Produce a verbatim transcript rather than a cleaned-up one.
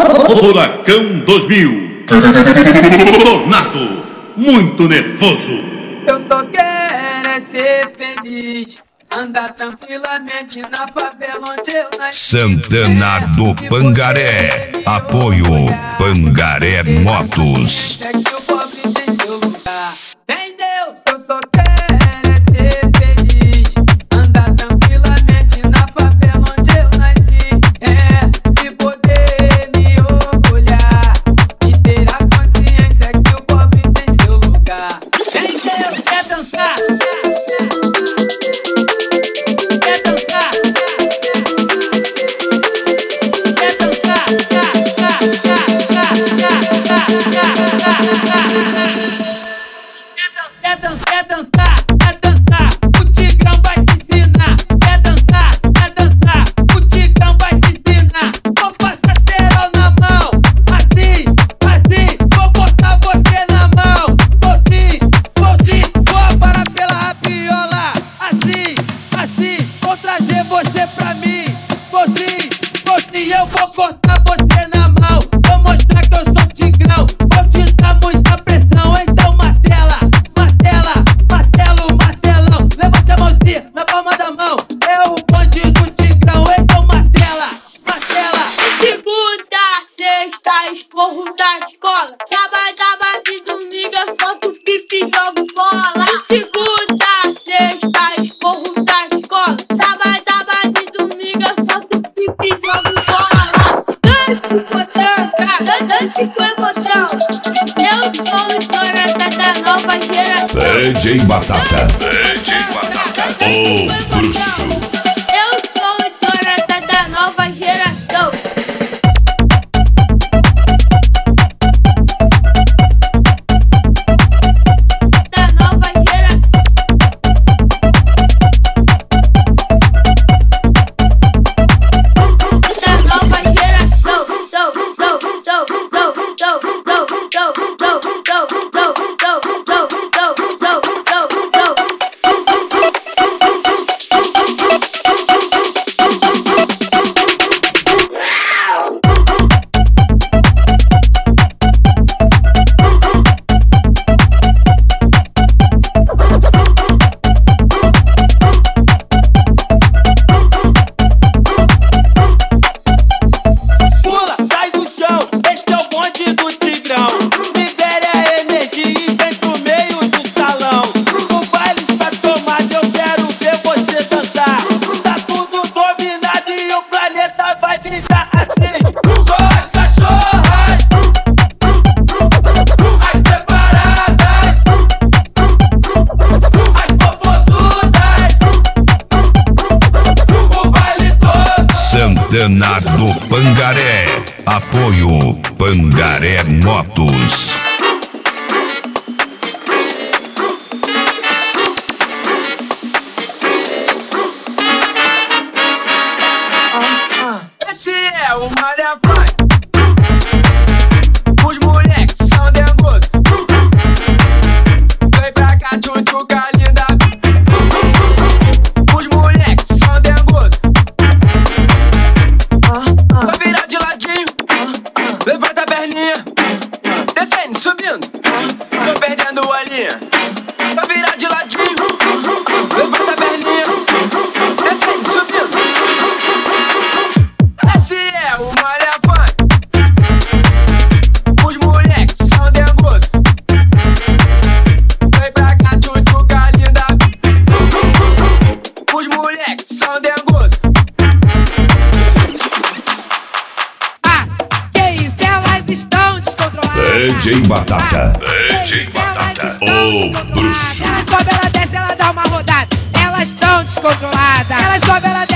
Furacão dois mil. Tornado, muito nervoso. Eu só quero é ser feliz, andar tranquilamente na favela onde eu nasci. Santana do Pangaré. Apoio Pangaré Motos. É que o pobre tem seu lugar. Entendeu? Eu só quero é ser feliz, andar tranquilamente na favela onde eu nasci. É, e poder me orgulhar e ter a consciência que o pobre tem seu lugar. Entendeu? Quer dançar? Quer dançar? Quer dançar? Quer dançar? Quer dançar? Quer dançar? O Tigrão vai te ensinar. Quer dançar? Quer dançar? O Tigrão vai te ensinar. Vou passar cerol na mão, assim, assim. Vou botar você na mão, vou sim, vou sim. Vou parar pela rapiola, assim, assim. Vou trazer você pra mim, vou sim, vou sim. Eu vou cortar você na mão, vou mostrar que eu sou Tigrão. Vou te dar muita pressão, então martela, martela, martelo, martelão. Levante a mãozinha na palma da mão, é o bonde do Tigrão, então martela, martela. Segunda, sexta, esporro da escola. Sábado, sábado e domingo eu solto pipi e jogo bola. Segunda, sexta, esporro da escola. Sábado, sábado e domingo eu solto pipi e jogo bola. Dance com tranca, dance com emoção. Eu sou o estourada da nova geração. D J Batata. D J Batata. O bruxo. Eu sou o estourada da nova geração. Da nova geração. Da nova geração. Dou, dou, dou, dou, dou, dou, dou, dou, dou, dou, dou, dou, dou, dou, dou, dou. Pula, sai do chão, esse é o bonde do Tigrão. Libere a energia e vem pro meio do salão. O baile está tomado, eu quero ver você dançar. Tá tudo dominado e o planeta vai brincar assim. Só as cachorras, as preparadas, as popozudas, o baile todo. Santana do Pangaré. Apoio Pangaré Motos. Esse é o Malha Vai. Os moleques são dengosos. Vem pra cá, tchutchuca linda. Os moleques são dengosos. Vai virar de ladinho. Levanta a perninha. Descendo, subindo. Tô perdendo a linha. Vai virar de ladinho. Levanta a perninha. Descendo, subindo. Esse é o Malha Vai. Os moleques são dengosos. Vem pra cá, tchutchuca linda. Os moleques são dengosos. Ah, que isso? Elas estão descontroladas. D J Batata. D J Batata. O bruxo. Ela sobe, ela desce, ela dá uma rodada. Elas estão descontroladas. Ela sobe, ela